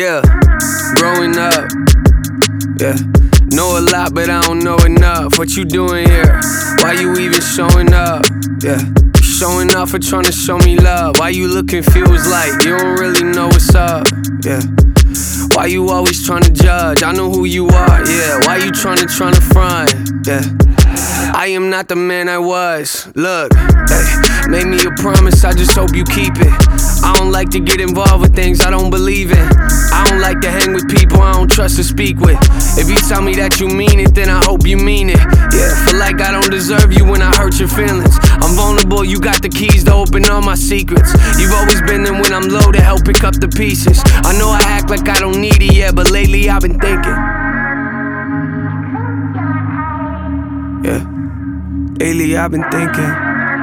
Yeah, growing up, yeah. Know a lot, but I don't know enough. What you doing here? Why you even showing up? Yeah, you showing off or trying to show me love? Why you look confused like you don't really know what's up? Yeah, why you always trying to judge? I know who you are, yeah. Why you trying to front? Yeah, I am not the man I was. Look, hey, made me a promise, I just hope you keep it. I don't like to get involved with things I don't believe in. I don't like to hang with people I don't trust to speak with. If you tell me that you mean it, then I hope you mean it. Yeah, feel like I don't deserve you when I hurt your feelings. I'm vulnerable, you got the keys to open all my secrets. You've always been there when I'm low to help pick up the pieces. I know I act like I don't need it, yeah, but lately I've been thinking. Yeah, lately I've been thinking.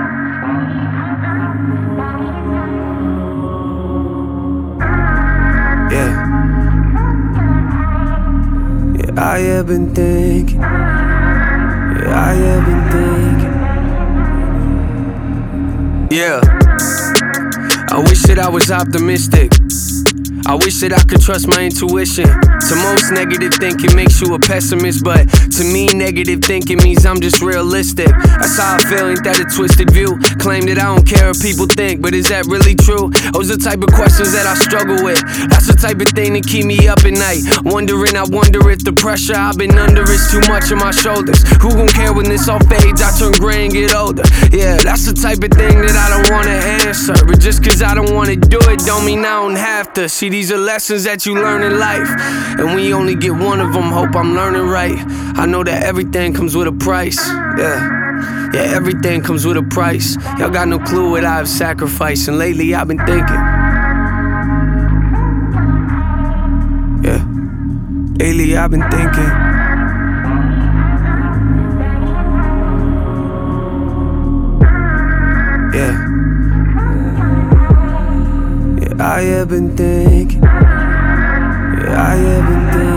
I have been thinking, yeah, I have been thinking. Yeah, I wish that I was optimistic. I wish that I could trust my intuition. To most, negative thinking makes you a pessimist, but to me, negative thinking means I'm just realistic. That's how I feel, ain't that a twisted view? Claim that I don't care what people think, but is that really true? Those are the type of questions that I struggle with. That's the type of thing that keep me up at night. Wondering, I wonder if the pressure I've been under is too much on my shoulders. Who gon' care when this all fades? I turn gray and get older. Yeah, that's the type of thing that I don't wanna answer. But just cause I don't wanna do it, don't mean I don't have to. See, these are lessons that you learn in life, and when you only get one of them, hope I'm learning right. I know that everything comes with a price. Yeah, everything comes with a price. Y'all got no clue what I've sacrificed, and lately I've been thinking. Yeah, lately I've been thinking. Yeah, I have been thinking. Yeah, I have been thinking.